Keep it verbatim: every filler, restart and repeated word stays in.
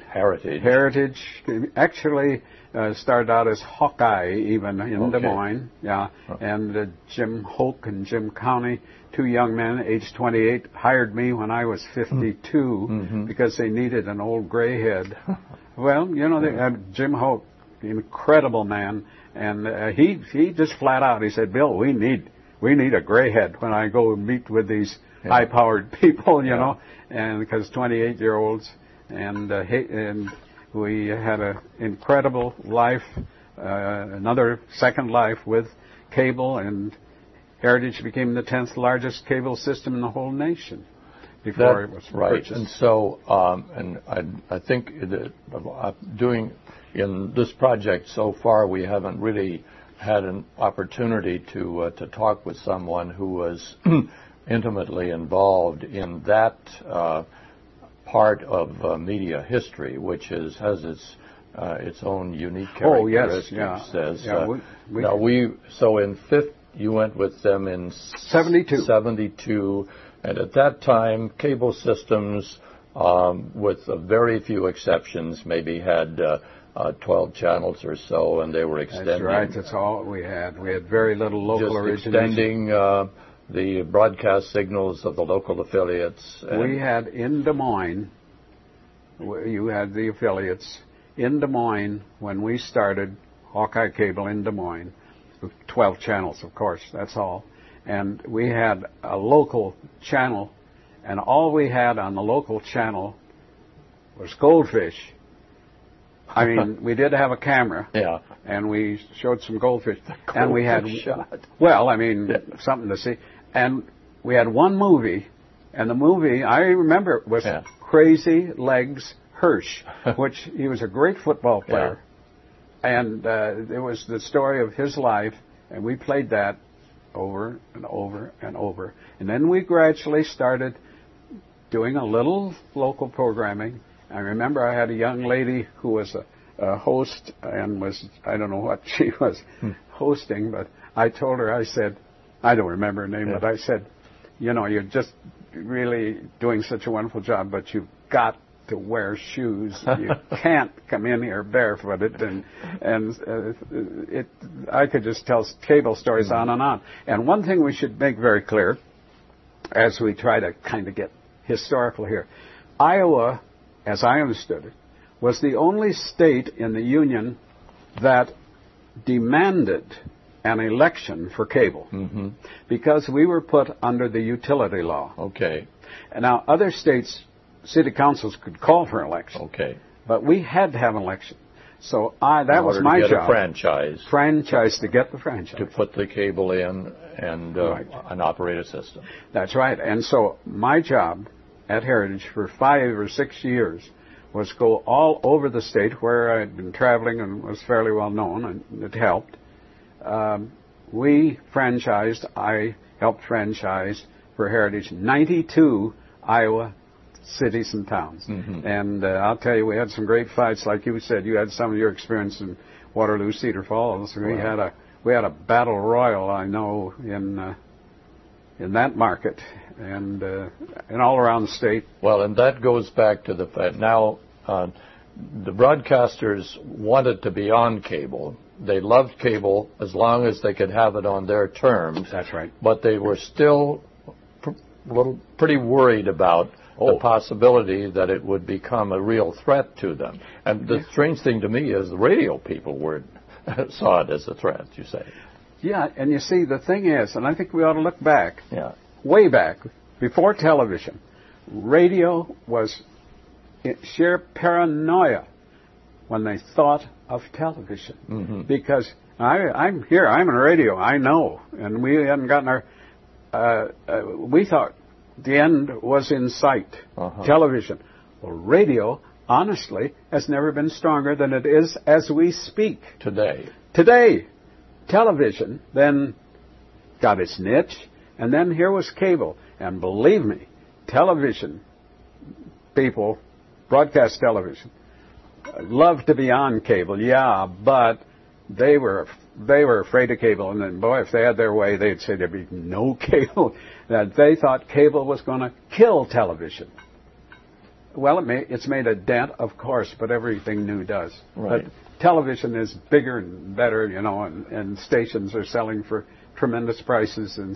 Heritage. Heritage actually uh, started out as Hawkeye, even in Okay. Des Moines. Yeah, and uh, Jim Hoke and Jim County, two young men, age twenty-eight, hired me when I was fifty-two Mm-hmm. because they needed an old gray head. Well, you know, they had Jim Hoke, incredible man, and uh, he he just flat out he said, Bill, we need we need a gray head when I go meet with these Yeah. high-powered people, you Yeah. know, and because twenty-eight-year-olds. And, uh, he, and we had an incredible life, uh, another second life with cable, and Heritage became the tenth largest cable system in the whole nation before That- it was right. purchased. And so, um, and I, I think that uh, doing in this project so far, we haven't really had an opportunity to uh, to talk with someone who was intimately involved in that uh, part of uh, media history, which is has its uh, its own unique Oh, yes, characteristics. yeah. As, Yeah, uh, we- we- now we so in fifth you went with them in seventy-two. seventy-two, and at that time cable systems, um, with uh, very few exceptions, maybe had uh, uh, twelve channels or so, and they were extending. That's right. That's all we had. We had very little local just origination. extending uh, the broadcast signals of the local affiliates. And We had in Des Moines, w- you had the affiliates, in Des Moines, when we started Hawkeye Cable in Des Moines, with twelve channels, of course, that's all. And we had a local channel, and all we had on the local channel was goldfish. I mean, we did have a camera, yeah, and we showed some goldfish, and we had shot. well, I mean, Yeah. something to see. And we had one movie, and the movie, I remember, it was Yeah. Crazy Legs Hirsch, which he was a great football player. And uh, it was the story of his life, and we played that over and over and over. And then we gradually started doing a little local programming. I remember I had a young lady who was a, a host and was, I don't know what she was Hmm. hosting, but I told her, I said, I don't remember her name, Yeah. but I said, you know, you're just really doing such a wonderful job, but you've got to wear shoes. You can't come in here barefooted, and and uh, it. I could just tell cable stories Mm-hmm. on and on. And one thing we should make very clear, as we try to kind of get historical here, Iowa, as I understood it, was the only state in the Union that demanded an election for cable, Mm-hmm. because we were put under the utility law. Okay. And now other states, city councils could call for an election, Okay. but we had to have an election. So I that In was order my to get job. a franchise Franchise to get the franchise. to put the cable in and uh, Right. and operate a system. That's right. And so my job at Heritage for five or six years was go all over the state where I had been traveling and was fairly well known, and it helped. Um, we franchised, I helped franchise for Heritage ninety-two Iowa cities and towns. Mhm. And uh, I'll tell you, we had some great fights. Like you said, you had some of your experience in Waterloo, Cedar Falls. We Wow. had a we had a battle royal, I know, in uh, in that market, and uh, and all around the state. Well, and that goes back to the fact now uh, the broadcasters wanted to be on cable. They loved cable as long as they could have it on their terms. That's right. But they were still pr- little, pretty worried about Oh. the possibility that it would become a real threat to them. And the strange thing to me is the radio people were saw it as a threat, you say. Yeah, and you see, the thing is, and I think we ought to look back, Yeah. way back, before television, radio was in sheer paranoia when they thought of television. Mm-hmm. Because I, I'm here, I'm in radio, I know, and we hadn't gotten our, uh, uh, we thought the end was in sight. Uh-huh. Television. Well, radio, honestly, has never been stronger than it is as we speak. Today. Today, television then got its niche, and then here was cable. And believe me, television people, broadcast television, love to be on cable, yeah, but they were they were afraid of cable. And then, boy, if they had their way, they'd say there'd be no cable. That they thought cable was going to kill television. Well, it may, it's made a dent, of course, but everything new does. Right. But television is bigger and better, you know, and, and stations are selling for tremendous prices, and